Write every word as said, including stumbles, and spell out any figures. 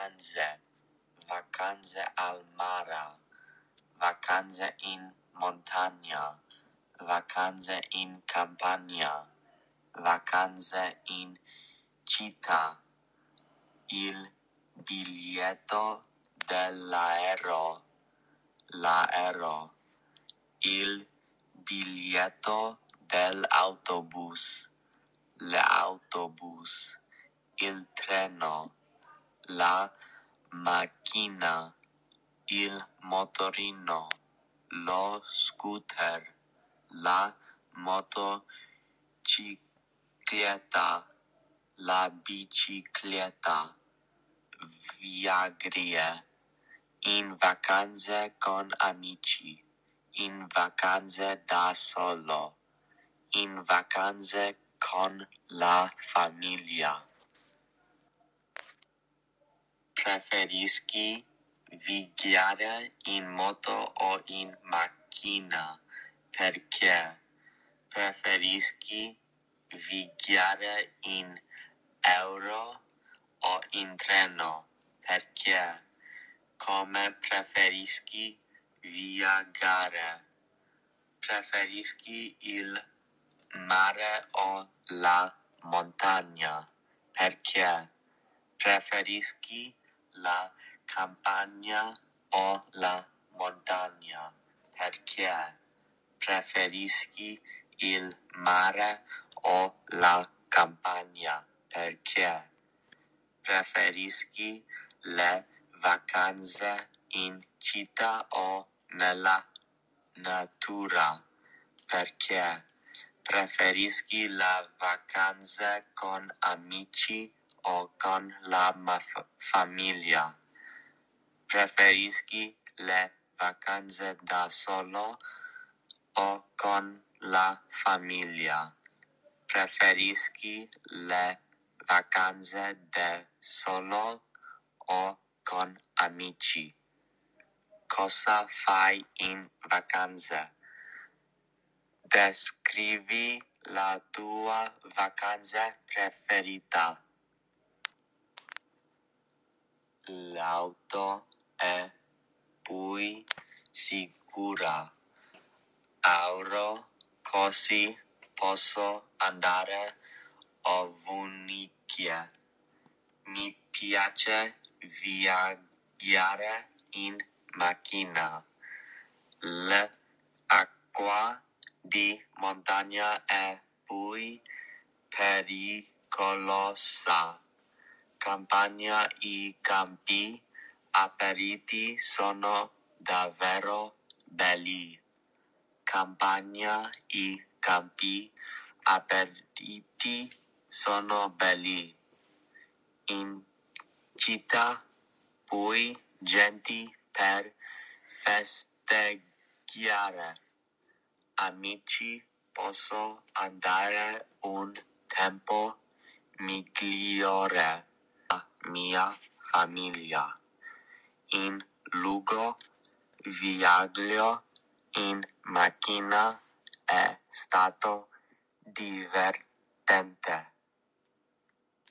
vacanze, vacanze al mare, vacanze in montagna, vacanze in campagna, vacanze in città, il biglietto dell'aereo, l'aereo, il biglietto dell'autobus, l'autobus, il treno, la macchina, il motorino, lo scooter, la motocicletta, la bicicletta, viaggiare, in vacanze con amici, in vacanze da solo, in vacanze con la famiglia. Preferisci viaggiare in moto o in macchina? Perché? Preferisci viaggiare in aereo o in treno? Perché? Come preferisci viaggiare? Preferisci il mare o la montagna? Perché? Preferisci la campagna o la montagna? Perché? Preferisci il mare o la campagna? Perché? Preferisci le vacanze in città o nella natura? Perché? Preferisci le vacanze con amici o con la ma- famiglia? Preferisci le vacanze da solo o con la famiglia? Preferisci le vacanze da solo o con amici? Cosa fai in vacanza? Descrivi la tua vacanza preferita. L'auto è più sicura. Auro, così posso andare ovunque. Mi piace viaggiare in macchina. L'acqua di montagna è più pericolosa. Campagna i campi aperiti sono davvero belli. Campagna i campi aperiti sono belli. In città poi gente per festeggiare. Amici, posso andare un tempo migliore. La mia famiglia. In luogo viaggio in macchina è stato divertente.